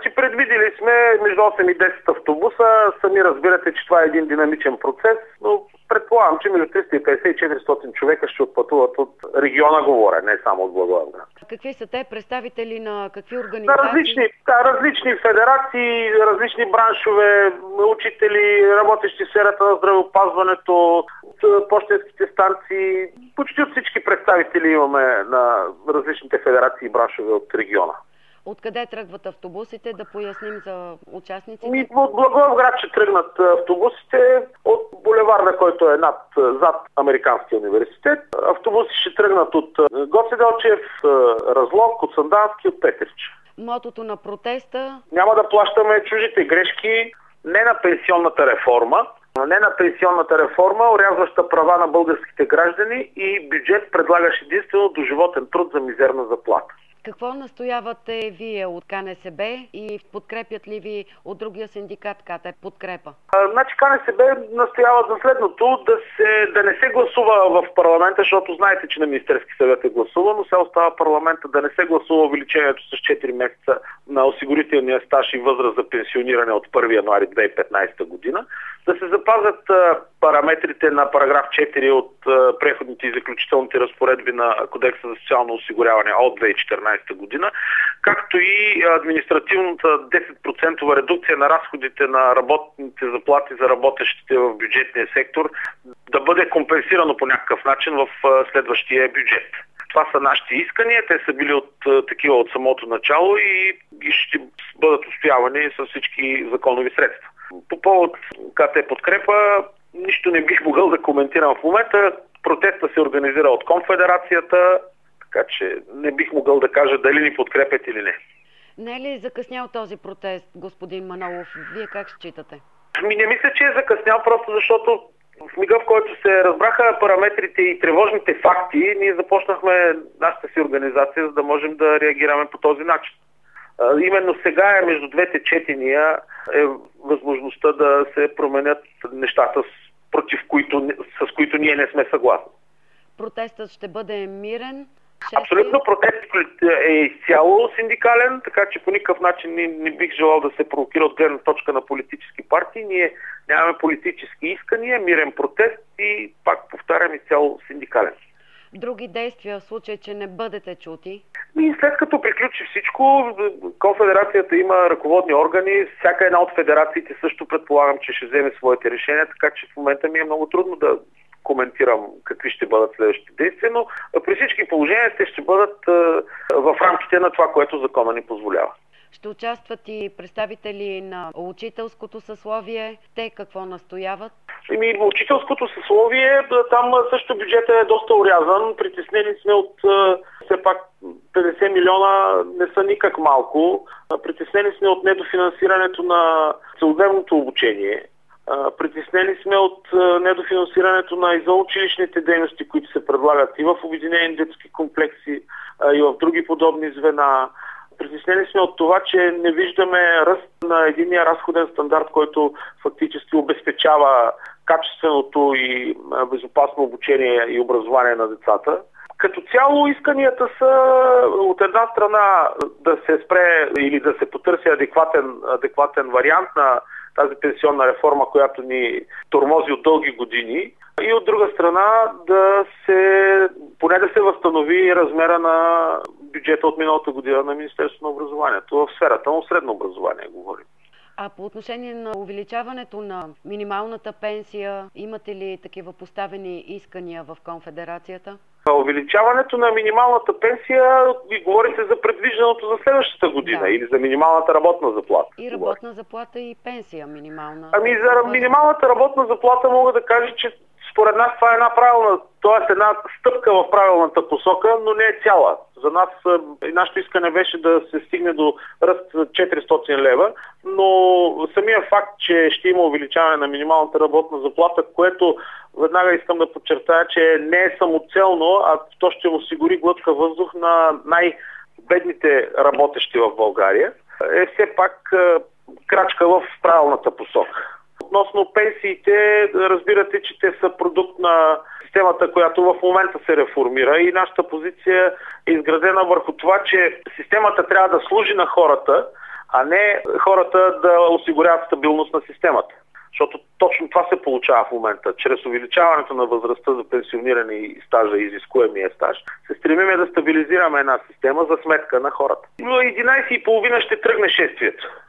Значи предвидели сме между 8 и 10 автобуса. Сами разбирате, че това е един динамичен процес, но предполагам, че между 350 и 400 човека ще отпътуват от региона, говоря, не само от Благоевград. Какви са те? Представители на какви организации? Различни федерации, различни браншове, учители, работещи в сферата на здравеопазването, пощенските станции. Почти от всички представители имаме на различните федерации и браншове от региона. Откъде тръгват автобусите? Да поясним за участниците. От Благоевград ще тръгнат автобусите от булеварда, който е зад Американския университет. Автобуси ще тръгнат от Гоце Делчев, Разлог, от Сандански, от Петрич. Мотото на протеста? Няма да плащаме чуждите грешки, не на пенсионната реформа. Не на пенсионната реформа, орязваща права на българските граждани, и бюджет, предлагаш единствено доживотен труд за мизерна заплата. Какво настоявате вие от КНСБ и подкрепят ли ви от другия синдикат КТ подкрепа? Значи КНСБ настоява за следното: да не се гласува в парламента, защото знаете, че на Министерски съвет е гласувано, сега остава парламента да не се гласува увеличението с 4 месеца на осигурителния стаж и възраст за пенсиониране от 1 януари 2015 година, да се запазят параметрите на параграф 4 от преходните и заключителните разпоредби на Кодекса за социално осигуряване от 2014 година, както и административната 10% редукция на разходите на работните заплати за работещите в бюджетния сектор да бъде компенсирано по някакъв начин в следващия бюджет. Това са нашите искания, те са били такива от самото начало и ще бъдат устоявани с всички законови средства. По повод КТ подкрепа нищо не бих могъл да коментирам в момента. Протестът се организира от Конфедерацията, така че не бих могъл да кажа дали ни подкрепят или не. Не е ли закъснял този протест, господин Манолов? Вие как считате? Не мисля, че е закъснял, просто защото в мига, в който се разбраха параметрите и тревожните факти, ние започнахме нашата си организация, за да можем да реагираме по този начин. Именно сега между двете четения е възможността да се променят нещата, с които ние не сме съгласни. Протестът ще бъде мирен? Абсолютно, протестът е изцяло синдикален, така че по никакъв начин не бих желал да се провокира от гледна точка на политически партии. Ние нямаме политически искания, мирен протест и, пак повтарям, изцяло синдикален. Други действия в случай, че не бъдете чути? И след като приключи всичко, Конфедерацията има ръководни органи, всяка една от федерациите също предполагам, че ще вземе своите решения, така че в момента ми е много трудно да коментирам какви ще бъдат следващите действия, но при всички положения те ще бъдат в рамките на това, което закона ни позволява. Ще участват и представители на учителското съсловие. Те какво настояват? Учителското съсловие, там също бюджетът е доста орязан. Притеснени сме от все пак 50 милиона, не са никак малко. Притеснени сме от недофинансирането на целодневното обучение. Притеснени сме от недофинансирането на извънучилищните дейности, които се предлагат и в обединени детски комплекси, и в други подобни звена. Притеснени сме от това, че не виждаме ръст на единния разходен стандарт, който фактически обезпечава качественото и безопасно обучение и образование на децата. Като цяло исканията са от една страна да се спре или да се потърси адекватен вариант на тази пенсионна реформа, която ни тормози от дълги години, и от друга страна поне да се възстанови размера на бюджета от миналата година на Министерството на образованието в сферата на средно образование, говорим. А по отношение на увеличаването на минималната пенсия, имате ли такива поставени искания в Конфедерацията? Увеличаването на минималната пенсия, ви говорите за предвижданото за следващата година, да, или за минималната работна заплата? И работна заплата, и пенсия минимална. За минималната работна заплата мога да кажа, че според нас това е една стъпка в правилната посока, но не е цяла. За нас нашето искане беше да се стигне до ръст 400 лева, но самия факт, че ще има увеличаване на минималната работна заплата, което веднага искам да подчертая, че не е самоцелно, а то ще осигури глътка въздух на най-бедните работещи в България, е все пак крачка в правилната посока. Относно пенсиите, разбирате, че те са продукт на системата, която в момента се реформира, и нашата позиция е изградена върху това, че системата трябва да служи на хората, а не хората да осигуряват стабилност на системата. Защото точно това се получава в момента. Чрез увеличаването на възрастта за пенсиониране и стажа, изискуемия стаж, се стремиме да стабилизираме една система за сметка на хората. Но 11.30 ще тръгне шествието.